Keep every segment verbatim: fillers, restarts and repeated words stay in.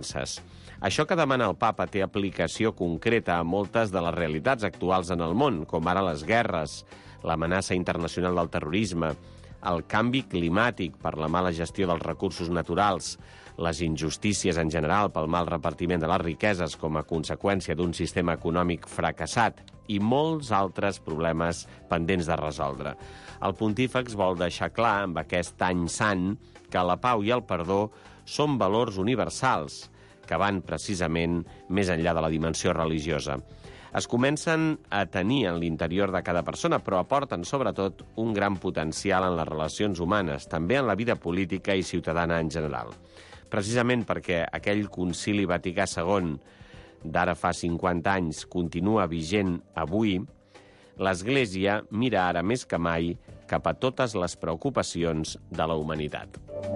creences. Això que demana el papa té aplicació concreta a moltes de les realitats actuals en el món, com ara les guerres, l'amenaça internacional del terrorisme, el canvi climàtic per la mala gestió dels recursos naturals, les injustícies en general pel mal repartiment de les riqueses com a conseqüència d'un sistema econòmic fracassat i molts altres problemes pendents de resoldre. El pontífex vol deixar clar amb aquest any sant que la pau i el perdó són valors universals que van precisament més enllà de la dimensió religiosa. Es comencen a tenir en l'interior de cada persona, però aporten sobretot un gran potencial en les relacions humanes, també en la vida política i ciutadana en general. Precisament perquè aquell concili Vaticà segon d'ara fa cinquanta anys continua vigent avui, l'Església mira ara més que mai cap a totes les preocupacions de la humanitat.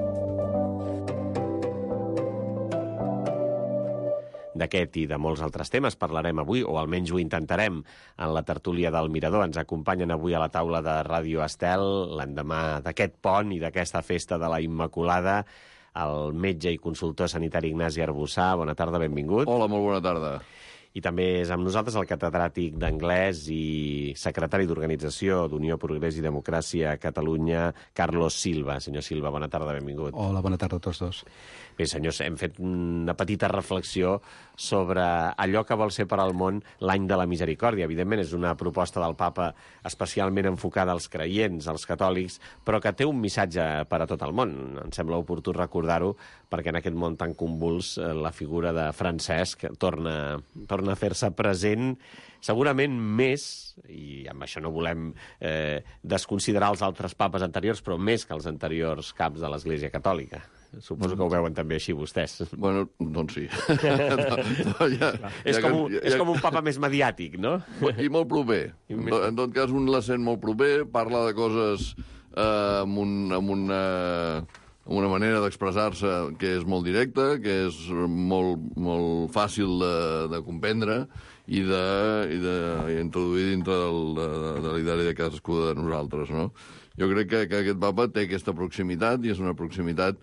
D'aquest i de molts altres temes parlarem avui, o almenys ho intentarem, en la tertúlia del Mirador. Ens acompanyen avui a la taula de Ràdio Estel, l'endemà d'aquest pont i d'aquesta festa de la Immaculada, el metge i consultor sanitari Ignasi Arbussà. Bona tarda, benvingut. Hola, molt bona tarda. I també és amb nosaltres el catedràtic d'anglès i secretari d'Organització d'Unió, Progrés i Democràcia a Catalunya, Carlos Silva. Senyor Silva, bona tarda, benvingut. Hola, bona tarda a tots dos. Bé, senyors, hem fet una petita reflexió sobre allò que vol ser per al món l'any de la misericòrdia. Evidentment, és una proposta del papa especialment enfocada als creients, als catòlics, però que té un missatge per a tot el món. Em sembla oportú recordar-ho, perquè en aquest món tan convuls la figura de Francesc torna, torna a fer-se present segurament més, i amb això no volem eh, desconsiderar els altres papes anteriors, però més que els anteriors caps de l'Església Catòlica. Suposo que ho veuen també així vostès. Bueno, doncs sí. no, no, ja, és, ja com que, un, ja, és com un papa més mediàtic, no? I molt proper. I més... En tot cas, un la sent molt proper, parla de coses eh, amb, un, amb, una, amb una manera d'expressar-se que és molt directa, que és molt, molt fàcil de, de comprendre i de, i de i introduir dintre del, de, de l'ideari de cadascú de nosaltres, no? Jo crec que, que aquest papa té aquesta proximitat i és una proximitat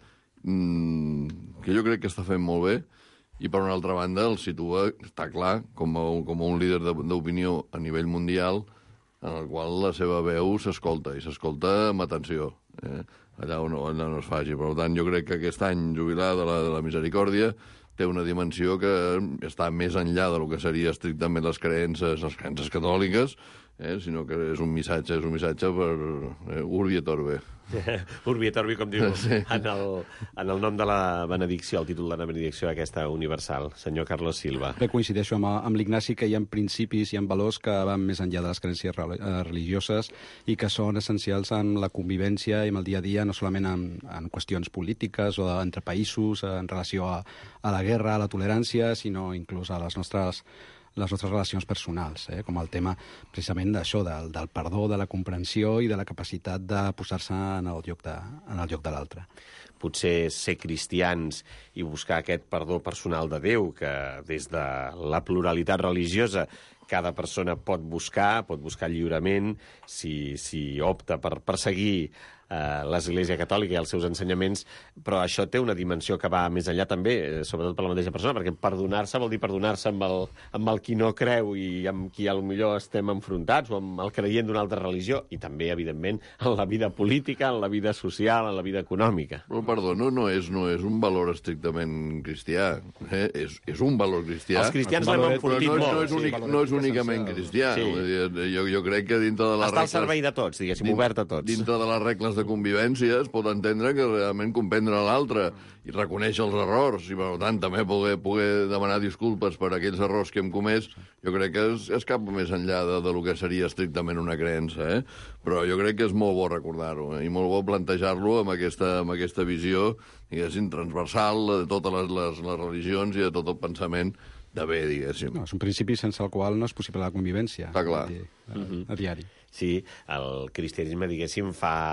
que jo crec que està fent molt bé, i per una altra banda el situa, està clar, com a, com a un líder d'opinió a nivell mundial en el qual la seva veu s'escolta, i s'escolta amb atenció, eh? allà, on, allà on es faci. Per tant, jo crec que aquest any jubilar de la, de la misericòrdia té una dimensió que està més enllà del que seria estrictament les creences, les creences catòliques, eh? sinó que és un missatge, és un missatge per eh, Urbi et Orbi. Urbi et Orbi, com diu, sí. en, el, en el nom de la benedicció, el títol de la benedicció aquesta universal. Senyor Carlos Silva. Bé, coincideixo amb, amb l'Ignasi que hi ha principis i ha valors que van més enllà de les creences religioses i que són essencials en la convivència i en el dia a dia, no solament en, en qüestions polítiques o entre països, en relació a, a la guerra, a la tolerància, sinó inclús a les nostres les nostres relacions personals, eh? com el tema precisament d'això, del, del perdó, de la comprensió i de la capacitat de posar-se en el lloc de, en el lloc de l'altre. Potser ser cristians i buscar aquest perdó personal de Déu, que des de la pluralitat religiosa cada persona pot buscar, pot buscar lliurement, si, si opta per perseguir eh, l'Església Catòlica i els seus ensenyaments, però això té una dimensió que va més enllà també, sobretot per la mateixa persona, perquè perdonar-se vol dir perdonar-se amb el, amb el qui no creu i amb qui potser estem enfrontats, o amb el creient d'una altra religió, i també, evidentment, en la vida política, en la vida social, en la vida econòmica. Però, perdó, no, no, és, no és un valor estrictament cristià, eh? és, és un valor cristià. Els cristians l'hem enfortit no, molt. no, és únic, no és únicament cristià. Sí. Jo, jo crec que dintre de les Està regles... al servei de tots, diguéssim, obert a tots. Dintre de les regles de convivència es pot entendre que realment comprendre l'altre i reconèixer els errors, i per tant també poder, poder demanar disculpes per aquells errors que hem comès, jo crec que es, es cap més enllà de, de lo que seria estrictament una creença, eh? Però jo crec que és molt bo recordar-ho, eh? I molt bo plantejar-lo amb aquesta, amb aquesta visió, diguéssim, transversal de totes les, les, les religions i de tot el pensament de bé, diguéssim. No, és un principi sense el qual no és possible la convivència. Està clar. A, a, a diari. Sí, el cristianisme, diguéssim, fa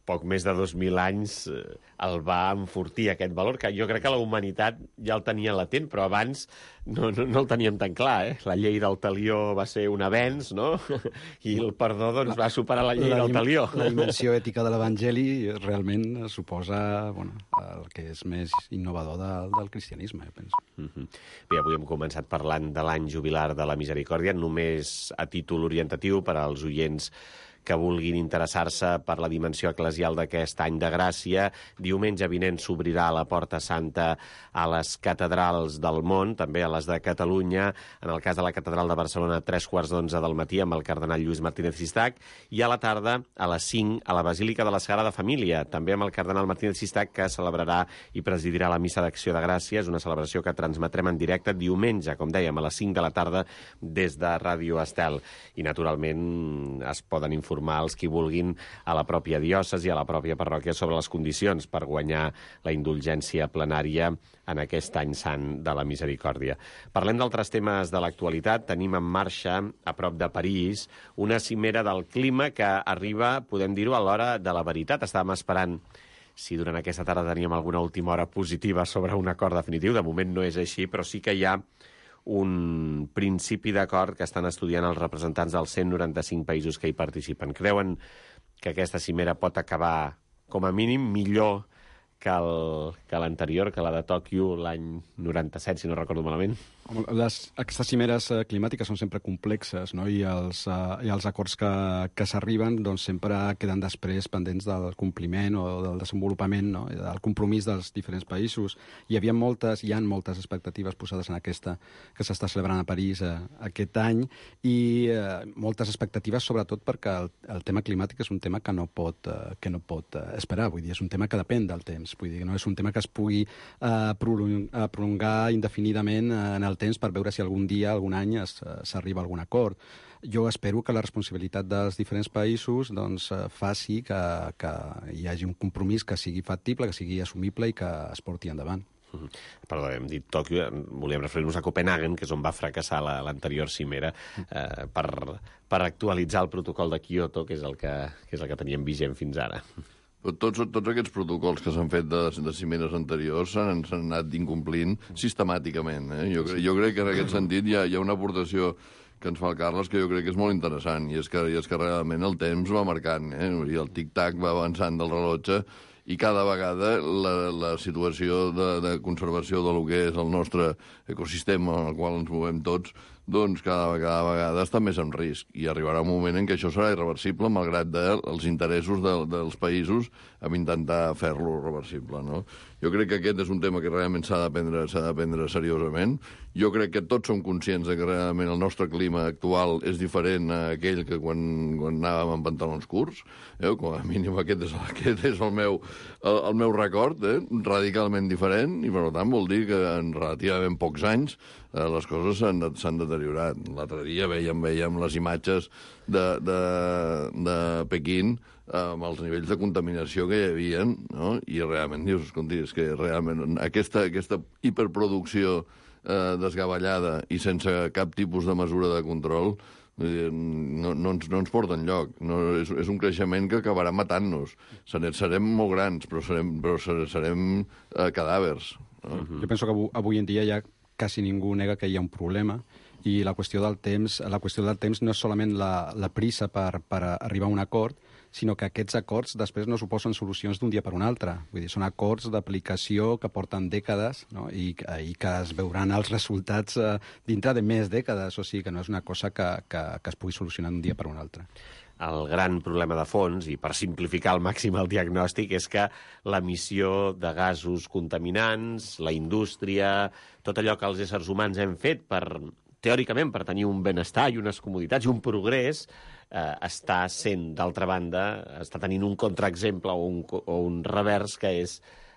poc més de dos mil anys el va enfortir, aquest valor, que jo crec que la humanitat ja el tenia latent, però abans no, no, no el teníem tan clar, eh? La llei del talió va ser un avenç, no? I el perdó, doncs, va superar la llei la, del talió. La dimensió ètica de l'Evangeli realment suposa, bueno, el que és més innovador del, del cristianisme, jo penso. Mm-hmm. Bé, avui hem començat parlant de l'any jubilar de la Misericòrdia, només a títol orientatiu per als oients que vulguin interessar-se per la dimensió eclesial d'aquest any de gràcia. Diumenge vinent s'obrirà la Porta Santa a les catedrals del món, també a les de Catalunya. En el cas de la Catedral de Barcelona, tres quarts d'onze del matí amb el cardenal Lluís Martínez Sistac, i a la tarda, a les cinc, a la Basílica de la Sagrada Família, també amb el cardenal Martínez Sistac, que celebrarà i presidirà la Missa d'Acció de Gràcies, una celebració que transmetrem en directe diumenge, com dèiem, a les cinc de la tarda des de Ràdio Estel. I, naturalment, es poden informar els qui vulguin a la pròpia diòcesi, a la pròpia parròquia, sobre les condicions per guanyar la indulgència plenària en aquest any sant de la Misericòrdia. Parlem d'altres temes de l'actualitat. Tenim en marxa, a prop de París, una cimera del clima que arriba, podem dir-ho, a l'hora de la veritat. Estàvem esperant si durant aquesta tarda teníem alguna última hora positiva sobre un acord definitiu. De moment no és així, però sí que hi ha un principi d'acord que estan estudiant els representants dels cent noranta-cinc països que hi participen. Creuen que aquesta cimera pot acabar, com a mínim, millor que l'anterior, que la de Tòquio l'any noranta-set, si no recordo malament? Les, aquestes cimeres climàtiques són sempre complexes, no? I, els, uh, i els acords que, que s'arriben doncs, sempre queden després pendents del compliment o del desenvolupament, no? Del compromís dels diferents països. Hi havia moltes, hi ha moltes expectatives posades en aquesta que s'està celebrant a París uh, aquest any, i uh, moltes expectatives sobretot perquè el, el tema climàtic és un tema que no pot, uh, que no pot uh, esperar, vull dir, és un tema que depèn del temps, vull dir, no és un tema que es pugui uh, prolongar indefinidament uh, en el temps per veure si algun dia, algun any, s'arriba a algun acord. Jo espero que la responsabilitat dels diferents països doncs, faci que, que hi hagi un compromís que sigui factible, que sigui assumible i que es porti endavant. Mm-hmm. Perdó, hem dit Tòquio, volíem referir-nos a Copenhagen, que és on va fracassar l'anterior cimera, eh, per, per actualitzar el protocol de Kyoto, que és el que, que és el que teníem vigent fins ara. Tots, tots aquests protocols que s'han fet de, de cimeres anteriors s'han anat incomplint sistemàticament. Eh? Jo, jo crec que en aquest sentit hi ha, hi ha una aportació que ens fa el Carles que jo crec que és molt interessant, i és que, i és que realment el temps va marcant, eh? I el tic-tac va avançant del rellotge, i cada vegada la, la situació de, de conservació de lo que és el nostre ecosistema en el qual ens movem tots, doncs cada, cada vegada està més en risc, i arribarà un moment en què això serà irreversible, malgrat de, els interessos de, dels països en intentar fer-lo reversible, no? Jo crec que aquest és un tema que realment s'ha de prendre, s'ha de prendre seriosament. Jo crec que tots som conscients de que realment el nostre clima actual és diferent a aquell que quan, quan anàvem amb pantalons curts. Eh? Com a mínim aquest és, aquest és el, meu, el, el meu record, eh? Radicalment diferent, i per tant vol dir que en relativament pocs anys eh, les coses s'han deteriorat. L'altre dia veiem, veiem les imatges de, de, de Pequín amb els nivells de contaminació que hi havia, no? I realment dius, escolti, és que realment aquesta, aquesta hiperproducció eh, desgavellada i sense cap tipus de mesura de control no, no, ens, no ens porta enlloc. No, és, és un creixement que acabarà matant-nos. Serem, serem molt grans, però serem, però serem eh, cadàvers. No? Uh-huh. Jo penso que avui, avui en dia ja quasi ningú nega que hi ha un problema, i la qüestió del temps, la qüestió del temps no és solament la, la pressa per, per arribar a un acord, sinó que aquests acords després no suposen solucions d'un dia per un altre. Vull dir, són acords d'aplicació que porten dècades, no? I, i que es veuran els resultats eh, dintre de més dècades, o sigui que no és una cosa que, que, que es pugui solucionar d'un dia per un altre. El gran problema de fons, i per simplificar al màxim el diagnòstic, és que l'emissió de gasos contaminants, la indústria, tot allò que els éssers humans hem fet per, teòricament, per tenir un benestar i unes comoditats i un progrés, eh, està sent, d'altra banda, està tenint un contraexemple o un, o un revers, que és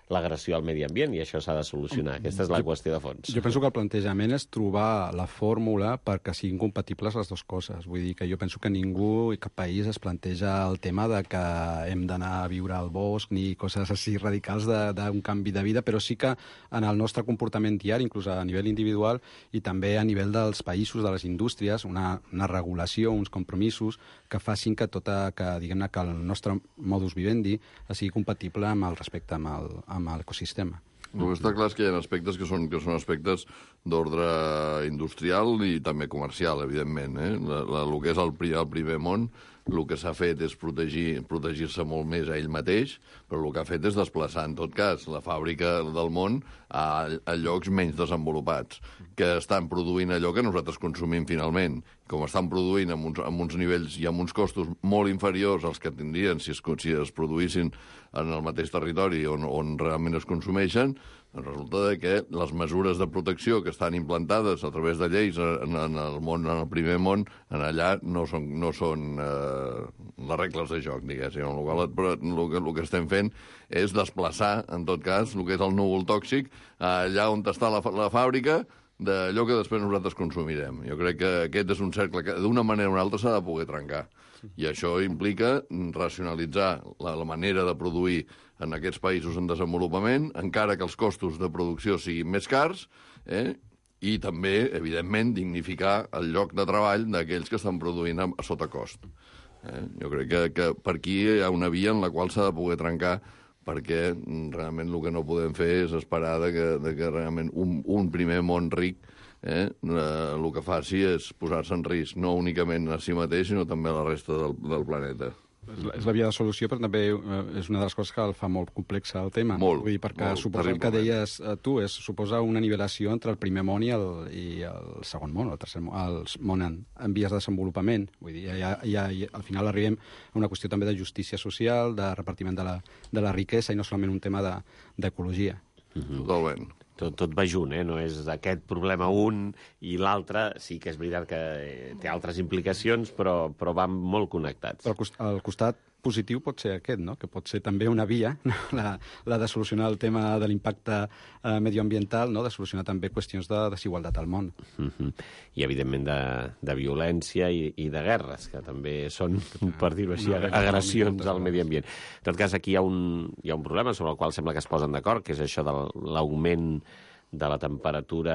l'agressió al medi ambient, i això s'ha de solucionar. Aquesta és la qüestió de fons. Jo penso que el plantejament és trobar la fórmula perquè siguin compatibles les dues coses. Vull dir que jo penso que ningú i cap país es planteja el tema de que hem d'anar a viure al bosc ni coses així radicals d'un canvi de vida, però sí que en el nostre comportament diari, inclús a nivell individual i també a nivell dels països, de les indústries, una, una regulació, uns compromisos que facin que, tota, que, diguem-ne, que el nostre modus vivendi sigui compatible amb el respecte amb el, amb l'ecosistema. El que està clar és que hi ha aspectes que són, que són aspectes d'ordre industrial i també comercial, evidentment. Eh? La, la, el que és el, el primer món, el que s'ha fet és protegir, protegir-se molt més a ell mateix, però el que ha fet és desplaçar, en tot cas, la fàbrica del món a, a llocs menys desenvolupats, que estan produint allò que nosaltres consumim finalment. Com estan produint amb uns, amb uns nivells i amb uns costos molt inferiors als que tindrien si es, si es produïssin en el mateix territori on, on realment es consumeixen, doncs resulta que les mesures de protecció que estan implantades a través de lleis en, en el món, en el primer món, en allà no són, no són eh, les regles de joc, diguéssim. El que, el, que, el que estem fent és desplaçar, en tot cas, el que és el núvol tòxic allà on està la, la fàbrica, d'allò que després nosaltres consumirem. Jo crec que aquest és un cercle que d'una manera o una altra s'ha de poder trencar. I això implica racionalitzar la, la manera de produir en aquests països en desenvolupament, encara que els costos de producció siguin més cars, eh? I també, evidentment, dignificar el lloc de treball d'aquells que estan produint a, a sota cost. Eh? Jo crec que, que per aquí hi ha una via en la qual s'ha de poder trencar, perquè realment el que no podem fer és esperar de que, de que realment un, un primer món ric eh, eh, el que faci és posar-se en risc, no únicament a si mateix, sinó també a la resta del, del planeta. És la, és la via de solució, però també eh, és una de les coses que el fa molt complex el tema. Molt, Vull dir, perquè molt, suposa el que deies eh, tu, és suposa una nivelació entre el primer món i el, i el segon món, el tercer món, el món en, en vies de desenvolupament. Vull dir, ja, ja, ja, al final arribem a una qüestió també de justícia social, de repartiment de la, de la riquesa, i no solament un tema d'ecologia. De, mm-hmm. Totalment. Tot, tot va junt, eh? No és aquest problema un i l'altre. Sí que és veritat que té altres implicacions, però, però van molt connectats. Però el costat positiu pot ser aquest, no? Que pot ser també una via, no? la, la de solucionar el tema de l'impacte eh, medioambiental, no? De solucionar també qüestions de desigualtat al món. Mm-hmm. I, evidentment, de, de violència i, i de guerres, que també són, per dir-ho així, no, agressions al medi ambient. En tot cas, aquí hi ha, un, hi ha un problema sobre el qual sembla que es posen d'acord, que és això de l'augment de la temperatura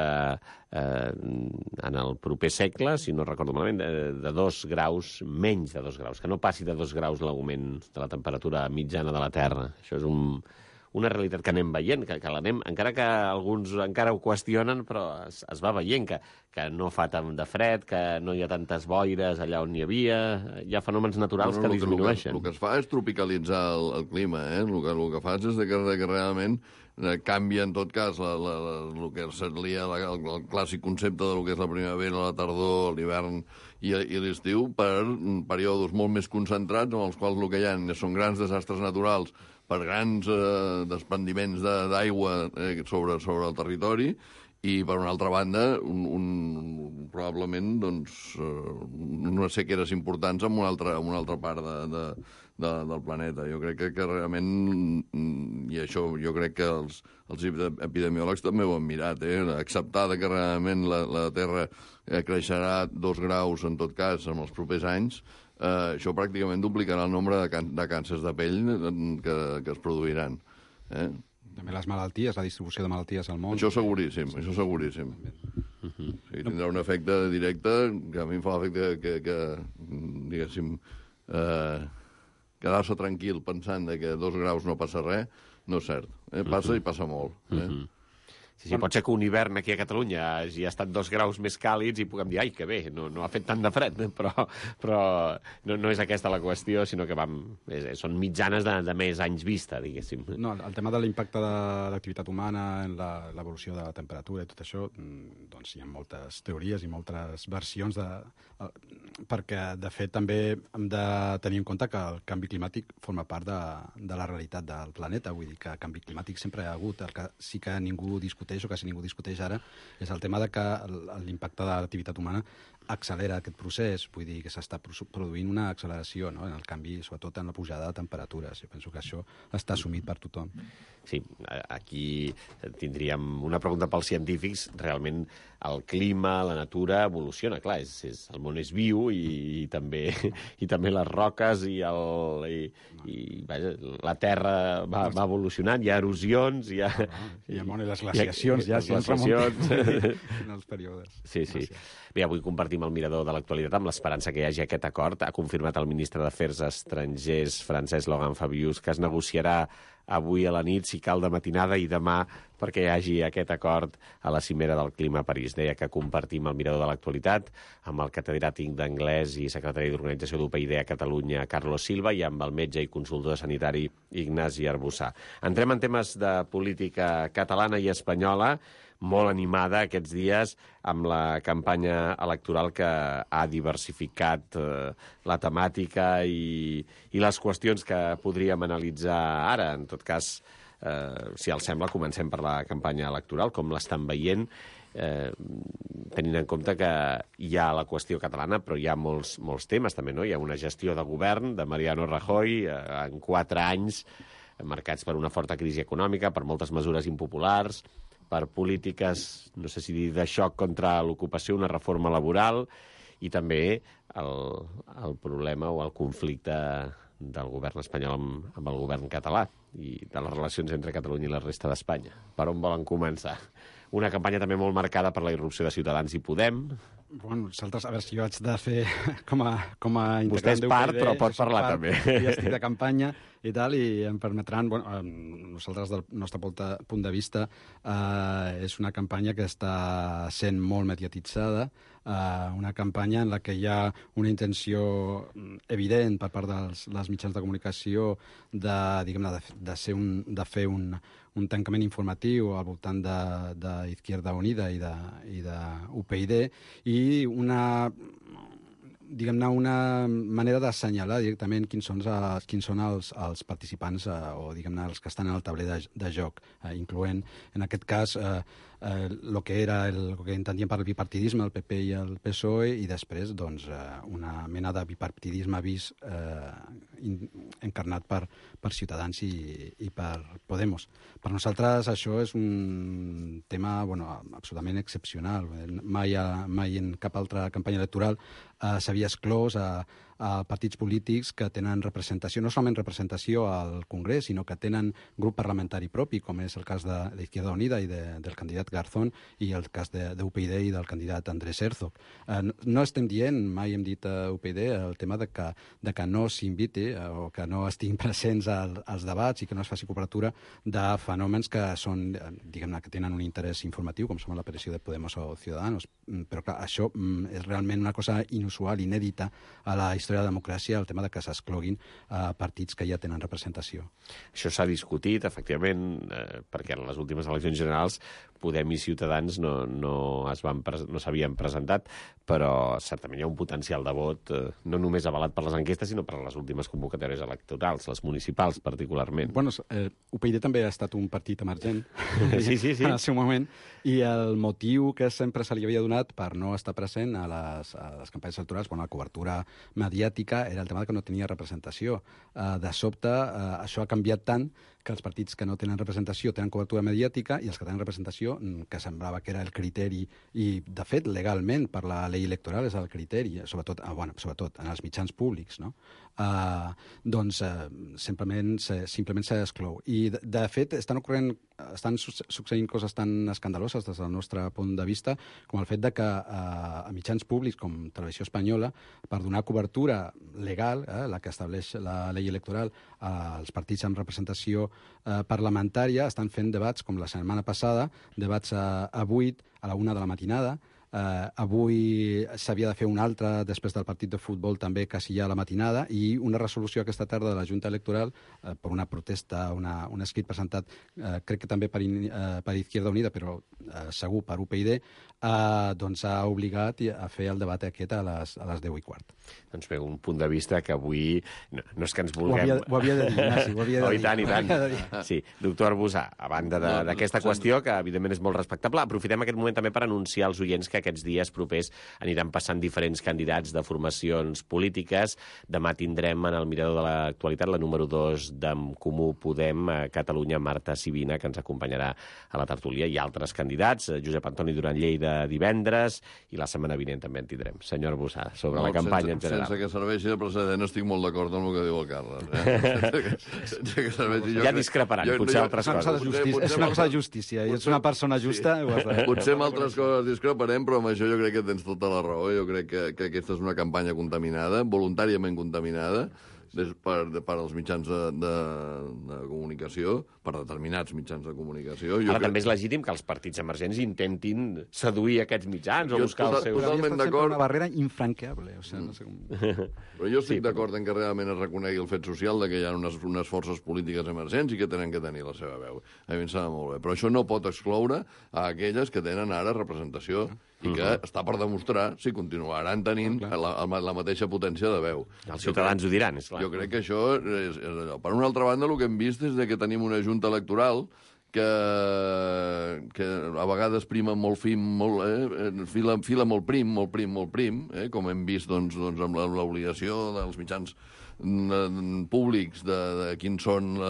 eh, en el proper segle, si no recordo malament, de, de dos graus, menys de dos graus, que no passi de dos graus l'augment de la temperatura mitjana de la Terra. Això és un, una realitat que anem veient, que, que l'anem, encara que alguns encara ho qüestionen, però es, es va veient que, que no fa tant de fred, que no hi ha tantes boires allà on hi havia, hi ha fenòmens naturals bueno, que disminueixen. El que, el que es fa és tropicalitzar el, el clima, eh? El que, el que fas és de que, de que realment canvia, en tot cas, la, la, la, el que seria la, el, el clàssic concepte del que és la primavera, la tardor, l'hivern i, i l'estiu per períodes molt més concentrats, en els quals el que hi ha són grans desastres naturals per grans eh, desprendiments d'aigua eh, sobre, sobre el territori, i, per una altra banda, un, un, probablement doncs, eh, unes sequeres importants en una altra, en una altra part de, de, de, del planeta. Jo crec que, que realment, i això jo crec que els, els epidemiòlegs també ho han mirat, eh? Acceptar que realment la, la Terra creixerà dos graus, en tot cas, en els propers anys, eh, això pràcticament duplicarà el nombre de, can, de càncers de pell que, que es produiran. Eh? També les malalties, la distribució de malalties al món. Això seguríssim, això seguríssim. Uh-huh. Sí, tindrà un efecte directe que a mi em fa l'efecte que, que, que diguéssim, eh, quedar-se tranquil pensant que a dos graus no passa res, no és cert. Eh? Passa uh-huh. i passa molt. Eh? Uh-huh. Sí, sí, pot ser que un hivern aquí a Catalunya hagi estat dos graus més càlids i puguem dir, ai, que bé, no, no ha fet tant de fred, però, però no, no és aquesta la qüestió, sinó que vam, és, són mitjanes de, de més anys vista, diguéssim. No, el tema de l'impacte de l'activitat humana en l'evolució de la temperatura i tot això, doncs hi ha moltes teories i moltes versions de... perquè, de fet, també hem de tenir en compte que el canvi climàtic forma part de, de la realitat del planeta, vull dir que el canvi climàtic sempre hi ha hagut, el que sí que ningú discuteix discuteix o quasi ningú discuteix ara, és el tema de que l'impacte de l'activitat humana accelera aquest procés, vull dir que s'està produint una acceleració, no?, en el canvi, sobretot en la pujada de temperatures. Jo penso que això està assumit per tothom. Sí, aquí tindríem una pregunta pels científics. Realment el clima, la natura evoluciona, clar, és, és, el món és viu i, i, també, i també les roques i, el, i, i vaja, la terra va, va evolucionant, hi ha erosions, hi ha... Hi ha, bueno, les glaciacions, ja, les glaciacions. En els períodes. Sí, sí. Bé, avui compartim el mirador de l'actualitat amb l'esperança que hi hagi aquest acord. Ha confirmat el ministre d'Afers Estrangers francès Laurent Fabius que es negociarà avui a la nit, si cal de matinada, i demà perquè hi hagi aquest acord a la cimera del clima a París. Deia que compartim el mirador de l'actualitat amb el catedràtic d'anglès i secretari d'Organització d'U P I D a Catalunya, Carlos Silva, i amb el metge i consultor sanitari Ignasi Arbussà. Entrem en temes de política catalana i espanyola, molt animada aquests dies amb la campanya electoral que ha diversificat eh, la temàtica i, i les qüestions que podríem analitzar ara. En tot cas, eh, si els sembla, comencem per la campanya electoral, com l'estan veient, eh, tenint en compte que hi ha la qüestió catalana, però hi ha molts, molts temes també, no? Hi ha una gestió de govern de Mariano Rajoy eh, en quatre anys, marcats per una forta crisi econòmica, per moltes mesures impopulars, per polítiques, no sé si dir, de xoc contra l'ocupació, una reforma laboral, i també el, el problema o el conflicte del govern espanyol amb, amb el govern català i de les relacions entre Catalunya i la resta d'Espanya. Per on volen començar? Una campanya també molt marcada per la irrupció de Ciutadans i Podem. Bueno, nosaltres, a veure si jo haig de fer com a, com a Vostè és part, però pot parlar part, també. Ja estic de campanya i tal, i em permetran, bueno, nosaltres del nostre punt de vista eh, és una campanya que està sent molt mediatitzada, eh, una campanya en la que hi ha una intenció evident per part dels, dels mitjans de comunicació de, diguem-ne, de, de, ser un, de fer un, un tancament informatiu al voltant de, de Izquierda Unida i de, i de U P I D, i una, diguem-ne, una manera d'assenyalar directament quins són, els, quins són els, els participants eh, o, diguem-ne, els que estan en el tauler de, de joc, eh, incloent, en aquest cas, eh, eh, lo que era el, el que entendíem per el bipartidisme, el P P i el P S O E, i després, doncs, eh, una mena de bipartidisme vist eh, in, encarnat per, per Ciutadans i, i per Podemos. Per nosaltres això és un tema, bueno, absolutament excepcional. Mai, mai en cap altra campanya electoral eh, s'havia exclòs a, a partits polítics que tenen representació, no solament representació al Congrés, sinó que tenen grup parlamentari propi, com és el cas d'Izquierda Unida i de, del candidat Garzón, i el cas de, de U P I D i del candidat Andrés Herzog. Eh, no estem dient, mai hem dit a U P I D, el tema de que, de que no s'inviti eh, o que no estiguin presents al, als debats i que no es faci cobertura de fenòmens que són, diguem-ne, que tenen un interès informatiu, com són l'aparició de Podemos o Ciudadanos. Però clar, això és realment una cosa inusual, inèdita a la història de la democràcia, el tema de que s'excloguin eh, partits que ja tenen representació. Això s'ha discutit, efectivament, eh, perquè en les últimes eleccions generals Podem i Ciutadans no, no, es van no s'havien presentat, però certament hi ha un potencial de vot, eh, no només avalat per les enquestes, sinó per les últimes convocatòries electorals, les municipals particularment. Bueno, eh, U P I D també ha estat un partit emergent sí, sí, sí. en el seu moment, i el motiu que sempre se li havia donat per no estar present a les, a les campanyes electorals, bueno, la cobertura mediàtica, era el tema que no tenia representació. Eh, de sobte, eh, això ha canviat tant que els partits que no tenen representació tenen cobertura mediàtica, i els que tenen representació, que semblava que era el criteri, i de fet legalment per la llei electoral és el criteri, sobretot, ah, bueno, sobretot en els mitjans públics, no? Uh, doncs uh, simplement simplement s'exclou. I de, de fet estan ocorrent, estan succeint coses tan escandaloses des del nostre punt de vista com el fet de que uh, a mitjans públics com Televisió Espanyola, per donar cobertura legal, eh, la que estableix la llei electoral, uh, els partits amb representació uh, parlamentària estan fent debats com la setmana passada, debats a, a vuit, a la una de la matinada, Uh, avui s'havia de fer una altra després del partit de futbol també quasi ja a la matinada, i una resolució aquesta tarda de la Junta Electoral uh, per una protesta, una, un escrit presentat uh, crec que també per, in, uh, per Izquierda Unida, però uh, segur per U P y D, uh, doncs ha obligat a fer el debat aquest a les, a les deu i quart. Doncs bé, un punt de vista que avui no, no és que ens vulguem... Ho havia, ho havia de dir, Ignasi, ho havia de oh, dir. I tant, i tant. Sí, doctor Arbusà, a banda d'aquesta no, qüestió, que evidentment és molt respectable, aprofitem aquest moment també per anunciar als oients que aquests dies propers aniran passant diferents candidats de formacions polítiques. Demà tindrem en el mirador de l'actualitat la número dos d'En Comú Podem, a Catalunya, Marta Sibina, que ens acompanyarà a la tertúlia. Hi ha altres candidats, Josep Antoni Duran Lleida divendres, i la setmana vinent també en tindrem. Senyor Arbusà, sobre no, la campanya sense, en general. Sense que serveixi de precedent, estic molt d'acord amb el que diu el Carles. Eh? sense que serveixi, ja discreparan, jo, potser jo, altres coses. coses. És una cosa de justícia, i ets una persona justa. Sí. De... Potser amb altres coses discreparem, però amb això jo crec que tens tota la raó. Jo crec que, que aquesta és una campanya contaminada, voluntàriament contaminada, des, per, per als mitjans de, de, de comunicació, per determinats mitjans de comunicació. Jo Ara crec... també és legítim que els partits emergents intentin seduir aquests mitjans o jo buscar tota, els seus... Totalment d'acord. Una barrera infranqueable. O sigui, no sé com... Però jo estic sí, d'acord però... en que realment es reconegui el fet social de que hi ha unes, unes forces polítiques emergents i que tenen que tenir la seva veu. A mi em sembla molt bé. Però això no pot excloure a aquelles que tenen ara representació i que uh-huh. està per demostrar si continuaran tenint uh-huh. la, la, la mateixa potència de veu. Els ciutadans crec, ho diran, és clar. Jo crec que això és, és allò. Per una altra banda, el que hem vist és que tenim una junta electoral que, que a vegades prima molt fim, molt, eh, fila, fila molt prim, molt prim, molt prim, eh, com hem vist doncs, doncs, amb l'obligació dels mitjans públics de, de quins són la,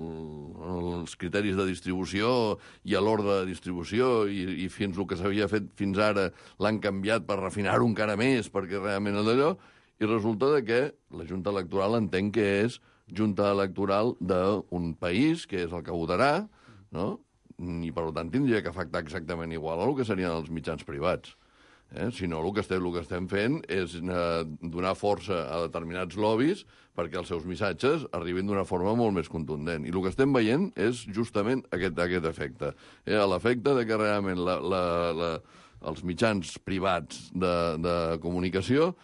els criteris de distribució i a l'ordre de distribució i, i fins el que s'havia fet fins ara l'han canviat per refinar-ho encara més perquè realment és d'allò, i resulta de que la Junta Electoral entenc que és Junta Electoral d'un país que és el que votarà, no? I per tant tindria que afectar exactament igual a el que serien els mitjans privats. Eh? Si no, el que, estem, el que estem fent és eh, donar força a determinats lobbies perquè els seus missatges arribin d'una forma molt més contundent. I el que estem veient és justament aquest, aquest efecte. Eh? L'efecte de que realment la, la, la, els mitjans privats de, de comunicació,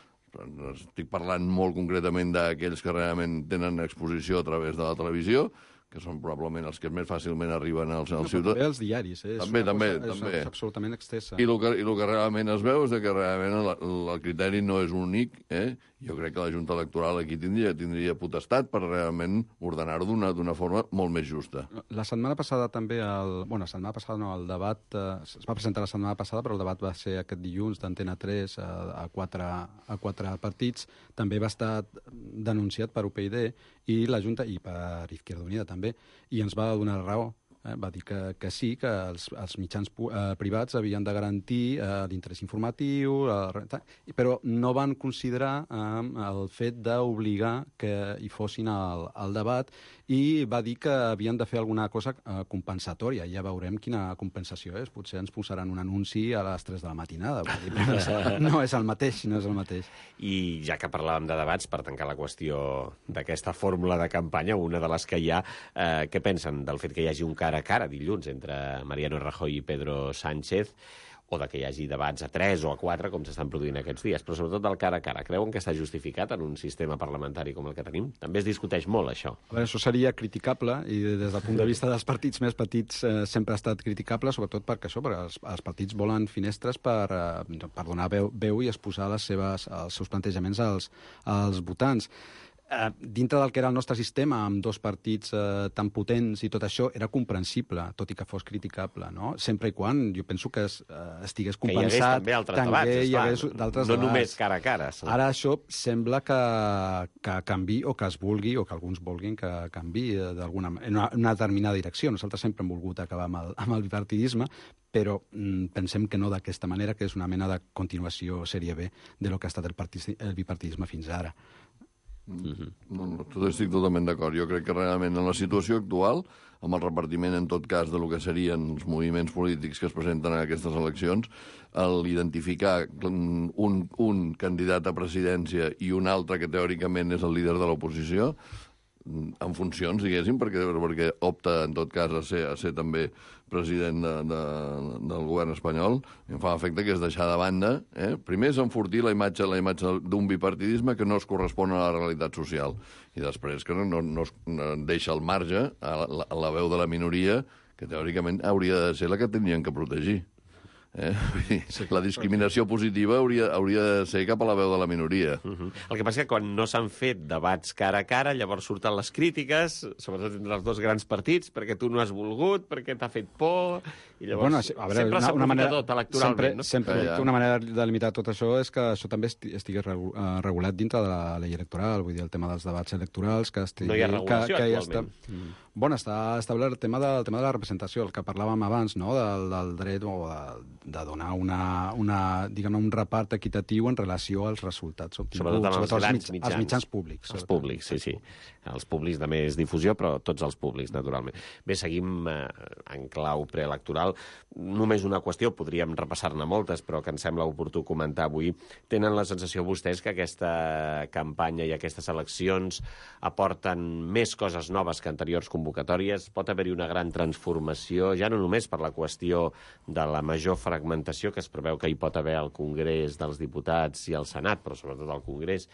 estic parlant molt concretament d'aquells que realment tenen exposició a través de la televisió, que són probablement els que més fàcilment arriben als, als no, ciutadans. També els diaris, eh? També, també, cosa, també. És absolutament extensa. I el que, i el que realment es veu és que realment el, el criteri no és únic, eh? Jo crec que la Junta Electoral aquí tindria, tindria potestat per realment ordenar-ho d'una d'una forma molt més justa. La setmana passada també, el, bueno, la setmana passada no, el debat eh, es va presentar la setmana passada, però el debat va ser aquest dilluns d'Antena tres a, a, quatre, a quatre partits. També va estar denunciat per U P y D i la Junta, i per Izquierda Unida també, i ens va donar raó. Eh, va dir que, que sí, que els, els mitjans eh, privats havien de garantir eh, l'interès informatiu, eh, però no van considerar eh, el fet d'obligar que hi fossin al, al debat, i va dir que havien de fer alguna cosa eh, compensatòria. Ja veurem quina compensació és. Potser ens posaran un anunci a les tres de la matinada. Dir, no és el mateix, no és el mateix. I ja que parlàvem de debats, per tancar la qüestió d'aquesta fórmula de campanya, una de les que hi ha, eh, què pensen del fet que hi hagi un cara a cara dilluns entre Mariano Rajoy i Pedro Sánchez, o de que hi hagi debats a tres o a quatre, com s'estan produint aquests dies, però sobretot del cara a cara. Creuen que està justificat en un sistema parlamentari com el que tenim? També es discuteix molt, això. A veure, això seria criticable, i des del punt de vista dels partits més petits eh, sempre ha estat criticable, sobretot perquè això, perquè els, els partits volen finestres per, eh, per donar veu, veu i exposar les seves, els seus plantejaments als, als votants. Uh, dintre del que era el nostre sistema, amb dos partits uh, tan potents i tot això, era comprensible, tot i que fos criticable, no? Sempre i quan, jo penso que es, uh, estigués compensat... Que hi hagués també altres també debats, hi hagués no, d'altres no debats. només cara a cara. Sí. Ara això sembla que, que canvi, o que es vulgui, o que alguns vulguin que canvi d'alguna en una, una determinada direcció. Nosaltres sempre hem volgut acabar amb el, amb el bipartidisme, però mm, pensem que no d'aquesta manera, que és una mena de continuació sèrie B de lo que ha estat el, partis, el bipartidisme fins ara. Mm-hmm. No, no, estic totalment d'acord. Jo crec que realment en la situació actual, amb el repartiment en tot cas de lo que serien els moviments polítics que es presenten en aquestes eleccions, l'identificar un, un candidat a presidència i un altre que teòricament és el líder de l'oposició, en funcions, diguéssim, perquè, perquè opta, en tot cas, a ser, a ser també president de, de, del govern espanyol, i em fa l'efecte que és deixar de banda. Eh? Primer és enfortir la imatge la imatge d'un bipartidisme que no es correspon a la realitat social, i després que no, no, no, es, no deixa al marge a la, a la veu de la minoria, que teòricament hauria de ser la que tindrien que protegir. Eh? La discriminació positiva hauria, hauria de ser cap a la veu de la minoria. Uh-huh. El que passa que quan no s'han fet debats cara a cara, llavors surten les crítiques, sobretot entre els dos grans partits, perquè tu no has volgut, perquè t'ha fet por, i llavors bueno, a veure, sempre una, una manera, tot electoralment. Sempre, no? sempre ja. una manera de limitar tot això és que això també estigui regulat dintre de la llei electoral, vull dir, el tema dels debats electorals, que estigui... No hi ha regulació que, que actualment. Ja està, mm. Bueno, està establert el tema, de, el tema de la representació, el que parlàvem abans, no? del, del dret o de, de donar una, una, diguem, un repart equitatiu en relació als resultats obtinguts. Sobretot, els, sobretot grans als, mitjans, als mitjans públics. Els públics, sí, sí. Els públics de més difusió, però tots els públics, naturalment. Bé, seguim eh, en clau preelectoral. Només una qüestió, podríem repassar-ne moltes, però que em sembla oportú comentar avui. Tenen la sensació vostès que aquesta campanya i aquestes eleccions aporten més coses noves que anteriors convocatòries? Pot haver-hi una gran transformació, ja no només per la qüestió de la major fragmentació que es preveu que hi pot haver al Congrés dels Diputats i al Senat, però sobretot al Congrés,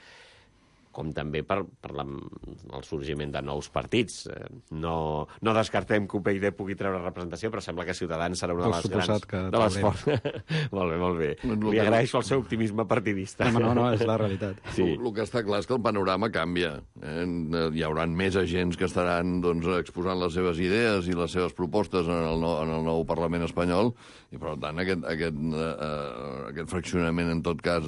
com també per, per la, el sorgiment de nous partits. No, no descartem que U P y D pugui treure representació, però sembla que Ciutadans serà una de les grans... Que de les forces. Molt bé, molt bé. Li agraeixo el seu optimisme partidista. No, no, no, és la realitat. Sí. El, el que està clar és que el panorama canvia. Eh? Hi haurà més agents que estaran doncs, exposant les seves idees i les seves propostes en el nou, en el nou Parlament espanyol, i per tant aquest, aquest, uh, aquest fraccionament, en tot cas,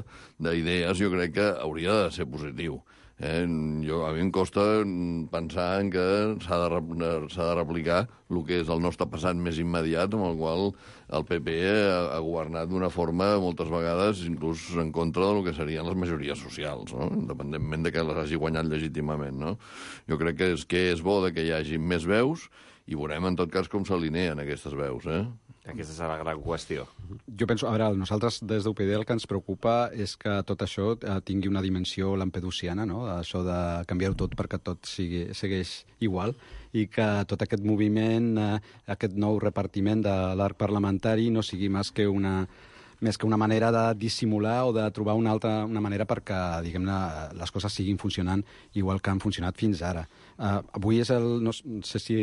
d'idees, jo crec que hauria de ser positiu. Eh, jo, a mi em costa pensar en que s'ha de, s'ha de replicar el que és el nostre passat més immediat, amb el qual el P P ha, ha governat d'una forma, moltes vegades, inclús en contra del que serien les majories socials, no? Independentment de que les hagi guanyat legítimament. No? Jo crec que és, que és bo de que hi hagi més veus, i veurem, en tot cas, com s'alineen aquestes veus, eh? Aquesta serà la gran qüestió. Jo penso, a veure, nosaltres des d'U P y D el que ens preocupa és que tot això eh, tingui una dimensió lampedusiana, no? Això de canviar-ho tot perquè tot sigui, segueix igual, i que tot aquest moviment, eh, aquest nou repartiment de l'arc parlamentari no sigui més que una més que una manera de dissimular o de trobar una altra una manera perquè, diguem-ne, les coses siguin funcionant igual que han funcionat fins ara. Uh, avui és el... no sé si...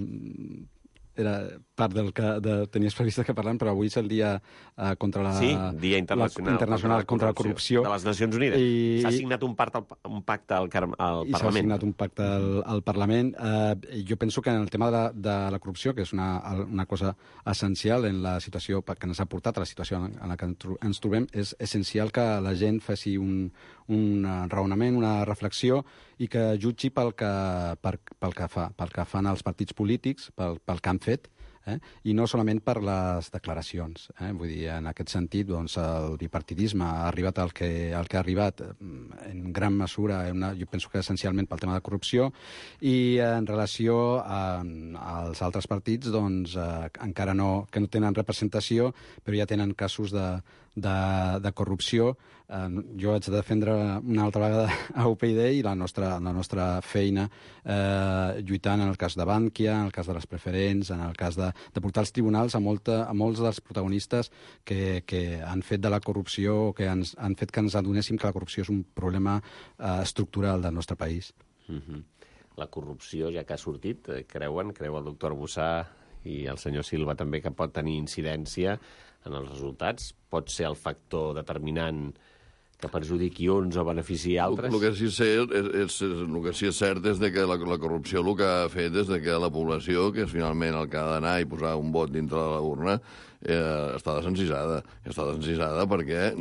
Uh, era part del que de, tenies previst que parlem, però avui és el dia uh, contra la... Sí, Dia Internacional, la, internacional contra, la corrupció. De les Nacions Unides. I... S'ha signat un, part al, un pacte al, al I Parlament. s'ha signat un pacte al, al Parlament. Uh, jo penso que en el tema de la, de la corrupció, que és una, una cosa essencial en la situació que ens ha portat a la situació en la que ens trobem, és essencial que la gent faci un, un raonament, una reflexió, i que jutgi pel que, per, pel que fa, pel que fan els partits polítics, pel, pel que han fet, eh? I no solament per les declaracions. Eh? Vull dir, en aquest sentit, doncs, el bipartidisme ha arribat al que, al que ha arribat en gran mesura, una, jo penso que essencialment pel tema de corrupció, i en relació a, als altres partits, doncs, eh, encara no, que no tenen representació, però ja tenen casos de, de, de corrupció. Eh, jo haig de defendre una altra vegada a U P y D i la nostra, la nostra feina eh, lluitant en el cas de Bankia, en el cas de les preferents, en el cas de, de portar als tribunals a, molta, a molts dels protagonistes que, que han fet de la corrupció, que ens, han fet que ens adonéssim que la corrupció és un problema eh, estructural del nostre país. Mm-hmm. La corrupció, ja que ha sortit, creuen, creu el doctor Bussà i el senyor Silva també, que pot tenir incidència en els resultats? Pot ser el factor determinant que perjudiqui uns o benefici altres? El, el, que sí és cert, és, és, el que sí és cert és de que la, la corrupció el que ha fet és de que la població, que és finalment el que ha d'anar i posar un vot dintre de la urna, eh, està desencisada. Està desencisada perquè,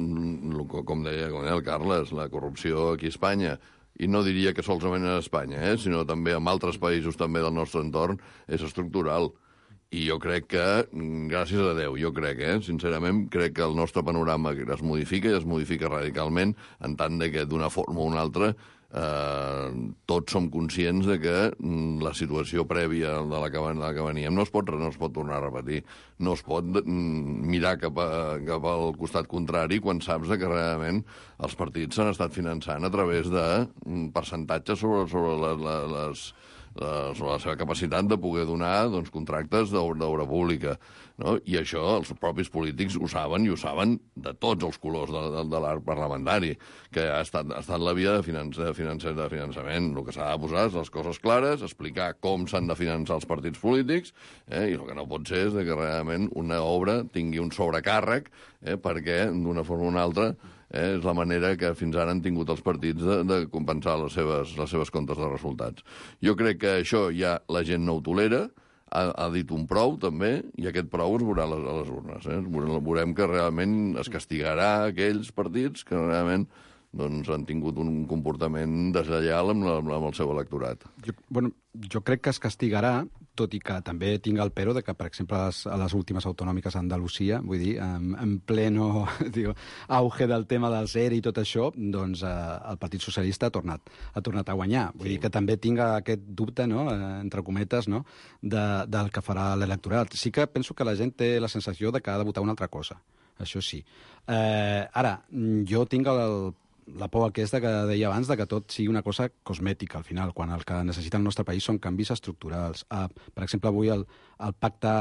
com deia, com deia el Carles, la corrupció aquí a Espanya, i no diria que solament a Espanya, eh, sinó també en altres països també del nostre entorn, és estructural. I jo crec que, gràcies a Déu, jo crec, eh, sincerament, crec que el nostre panorama es modifica i es modifica radicalment, en tant de que d'una forma o una altra eh, tots som conscients de que la situació prèvia de la que, de la que veníem no es pot, no es pot tornar a repetir. No es pot mirar cap, a, cap al costat contrari quan saps que realment els partits s'han estat finançant a través de percentatges sobre, sobre les, les, sobre la seva capacitat de poder donar doncs, contractes d'obra pública. No? I això els propis polítics ho saben, i ho saben de tots els colors de, de, de l'art parlamentari, que ha estat, ha estat la via de, finança, de, finança, de finançament. El que s'ha de posar és les coses clares, explicar com s'han de finançar els partits polítics, eh? I el que no pot ser és que realment una obra tingui un sobrecàrrec, eh? perquè d'una forma o una altra Eh, és la manera que fins ara han tingut els partits de, de compensar les seves, les seves comptes de resultats. Jo crec que això ja la gent no ho tolera, ha, ha dit un prou també, i aquest prou es veurà a les, a les urnes. Eh? Veurem que realment es castigarà aquells partits que realment doncs, han tingut un comportament deslleial amb, la, amb el seu electorat. Jo, bueno, jo crec que es castigarà, tot i que també tinc el pero de que, per exemple, a les, a les últimes autonòmiques a Andalusia, vull dir, en, en pleno digo, auge del tema del C E R i tot això, doncs eh, el Partit Socialista ha tornat, ha tornat a guanyar. Vull sí. dir que també tinc aquest dubte, no?, eh, entre cometes, no?, de, del que farà l'electorat. Sí que penso que la gent té la sensació de que ha de votar una altra cosa, això sí. Eh, ara, jo tinc el la por aquesta que deia abans, de que tot sigui una cosa cosmètica, al final, quan el que necessita el nostre país són canvis estructurals. Uh, per exemple, avui el, el pacte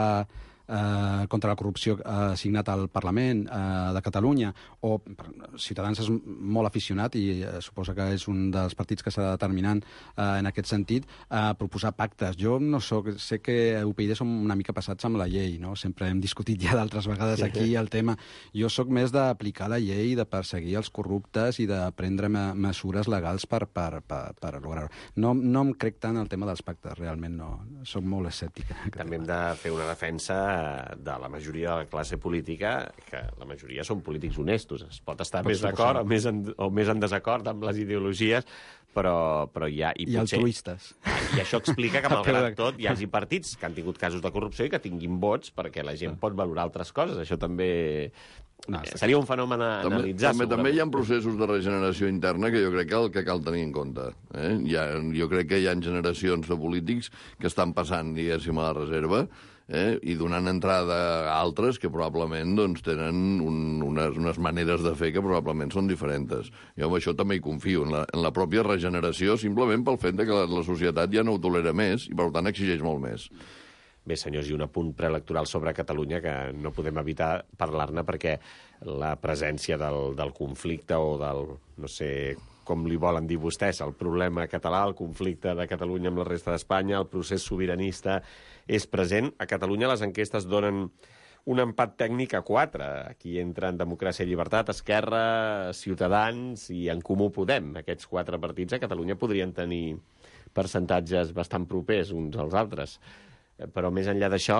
uh, contra la corrupció uh, signat al Parlament uh, de Catalunya, o Ciutadans és molt aficionat, i uh, suposa que és un dels partits que s'ha determinant uh, en aquest sentit, a uh, proposar pactes. Jo no soc, sé que U P y D som una mica passats amb la llei, no? Sempre hem discutit ja d'altres vegades aquí el tema. Jo sóc més d'aplicar la llei, de perseguir els corruptes i de prendre me mesures legals per, per, per, per lograr-ho. No, no em crec tant el tema dels pactes, realment no. Soc molt escèptic. També hem de fer una defensa de la majoria de la classe política, que la majoria són polítics honestos. Es pot estar pot més d'acord o, més en, o més en desacord amb les ideologies, però, però hi ha... I, I potser, altruistes. I això explica que, malgrat tot, hi hagi partits que han tingut casos de corrupció i que tinguin vots perquè la gent pot valorar altres coses. Això també... No, seria un fenomen a també, analitzar. També, també hi ha processos de regeneració interna que jo crec que el que cal tenir en compte. Eh? Hi ha, jo crec que hi ha generacions de polítics que estan passant, diguéssim, a la reserva, eh? i donant entrada a altres que probablement doncs, tenen un, unes, unes maneres de fer que probablement són diferents. Jo amb això també hi confio, en la, en la pròpia regeneració, simplement pel fet de que la, la societat ja no ho tolera més i, per tant, exigeix molt més. Bé, senyors, i un apunt preelectoral sobre Catalunya que no podem evitar parlar-ne perquè la presència del, del conflicte o del, no sé com li volen dir vostès, el problema català, el conflicte de Catalunya amb la resta d'Espanya, el procés sobiranista és present. A Catalunya les enquestes donen un empat tècnic a quatre. Aquí entren Democràcia i Llibertat, Esquerra, Ciutadans i En Comú Podem. Aquests quatre partits a Catalunya podrien tenir percentatges bastant propers uns als altres. Però més enllà d'això,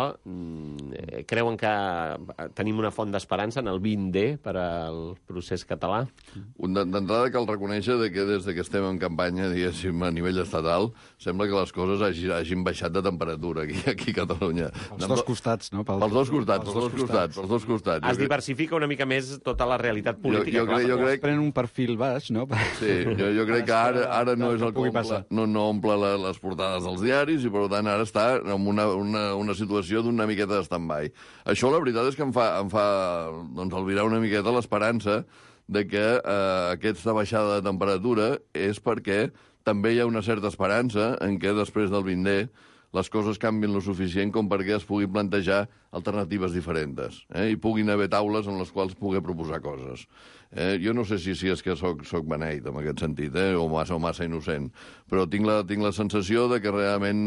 creuen que tenim una font d'esperança en el vint D per al procés català? D'entrada cal reconèixer que des que estem en campanya, diguéssim, a nivell estatal, sembla que les coses hagin baixat de temperatura aquí, aquí a Catalunya. Pels dos costats, no? Pels dos costats, pels dos costats, pels dos costats. Es diversifica una mica més tota la realitat política. Jo, jo, crec, jo crec... Prenen un perfil baix, no? Sí, jo, jo crec que ara, ara no és el que omple, no, no omple les portades dels diaris i, per tant, ara està en una Una, una situació d'una miqueta de stand-by. Això, la veritat, és que em fa, em fa doncs, albirar una miqueta l'esperança de que eh, aquesta baixada de temperatura és perquè també hi ha una certa esperança en què després del vint D les coses canvien lo suficient com perquè es pugui plantejar alternatives diferents, eh? i puguin haver taules en les quals poder proposar coses. Eh? Jo no sé si, si és que soc, soc beneit en aquest sentit, eh? o, massa, o massa innocent, però tinc la, tinc la sensació de que realment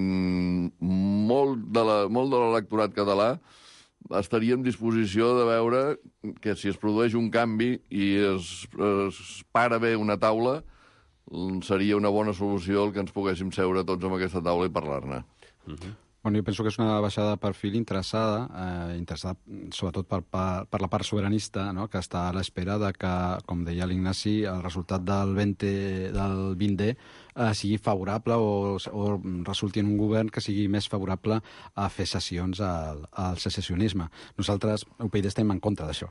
mm, molt de la, molt de l'electorat català estaria en disposició de veure que si es produeix un canvi i es, es para bé una taula, seria una bona solució el que ens poguéssim seure tots amb aquesta taula i parlar-ne. Uh-huh. Bueno, jo penso que és una baixada de perfil interessada, eh, interessada sobretot per, per, per la part sobiranista, no?, que està a l'espera de que, com deia l'Ignasi, el resultat del, vint, del vint D eh, sigui favorable o, o resulti en un govern que sigui més favorable a fer cessions al, al secessionisme. Nosaltres, U P yD, estem en contra d'això.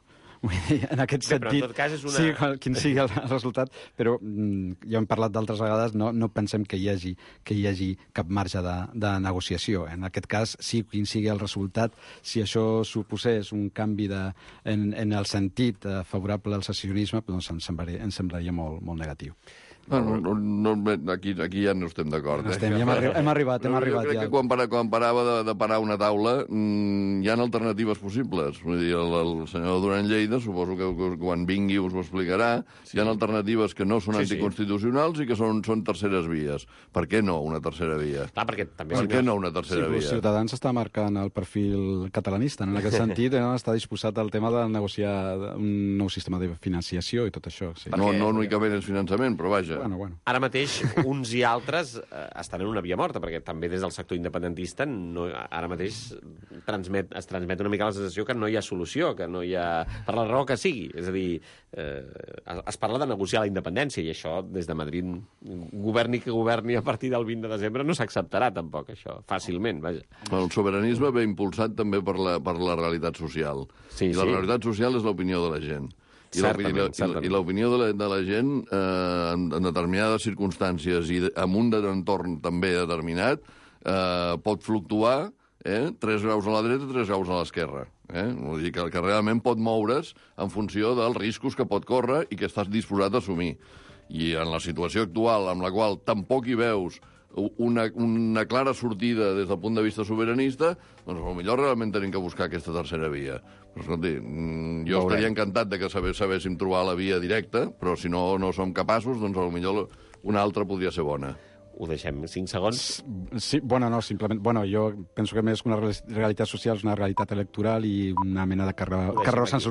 En aquest Bé, però en sentit, tot cas és una... sí, quin sigui el resultat, però mm, ja hem parlat d'altres vegades, no, no pensem que hi hagi, que hi hagi cap marge de, de negociació. En aquest cas, sí, quin sigui el resultat, si això suposés un canvi de, en, en el sentit eh, favorable al secessionisme, doncs em semblaria, em semblaria molt, molt negatiu. Bueno, no, no, aquí, aquí ja no estem d'acord. Estem, eh? ja hem, arri hem arribat, hem no, arribat. Jo crec ja. que quan, para, quan parava de, de parar una taula mmm, hi ha alternatives possibles. Vull dir, el, el senyor Duran Lleida, suposo que, que quan vingui us ho explicarà, sí. Hi ha alternatives que no són sí, anticonstitucionals sí. I que són, són terceres vies. Per què no una tercera via? Clar, perquè també... Per què no una tercera sí, via? Ciutadans està marcant el perfil catalanista. En aquest sentit, eh, està disposat al tema de negociar un nou sistema de financiació i tot això. Sí. No, no únicament és finançament, però vaja. Bueno, bueno. Ara mateix, uns i altres eh, estan en una via morta, perquè també des del sector independentista no, ara mateix transmet, es transmet una mica la sensació que no hi ha solució, que no hi ha... per la raó que sigui. És a dir, eh, es parla de negociar la independència, i això, des de Madrid, governi que governi a partir del vint de desembre, no s'acceptarà tampoc, això, fàcilment, vaja. El sobiranisme ve impulsat també per la, per la realitat social. Sí, I la sí. realitat social és l'opinió de la gent. I Certament, I l'opinió de, la, de la gent eh, en, en determinades circumstàncies i en un entorn també determinat eh, pot fluctuar eh, tres graus a la dreta i tres graus a l'esquerra. Eh? Vull dir que, que realment pot moure's en funció dels riscos que pot córrer i que estàs disposat a assumir. I en la situació actual, amb la qual tampoc hi veus una, una clara sortida des del punt de vista sobiranista, doncs potser realment tenim que buscar aquesta tercera via. Però, escolti, jo Veurem. estaria encantat de que sabéssim trobar la via directa, però si no, no som capaços, doncs potser una altra podria ser bona. Ho deixem cinc segons. Sí, bueno, no, simplement... Bueno, jo penso que més que una realitat social és una realitat electoral i una mena de carreró sense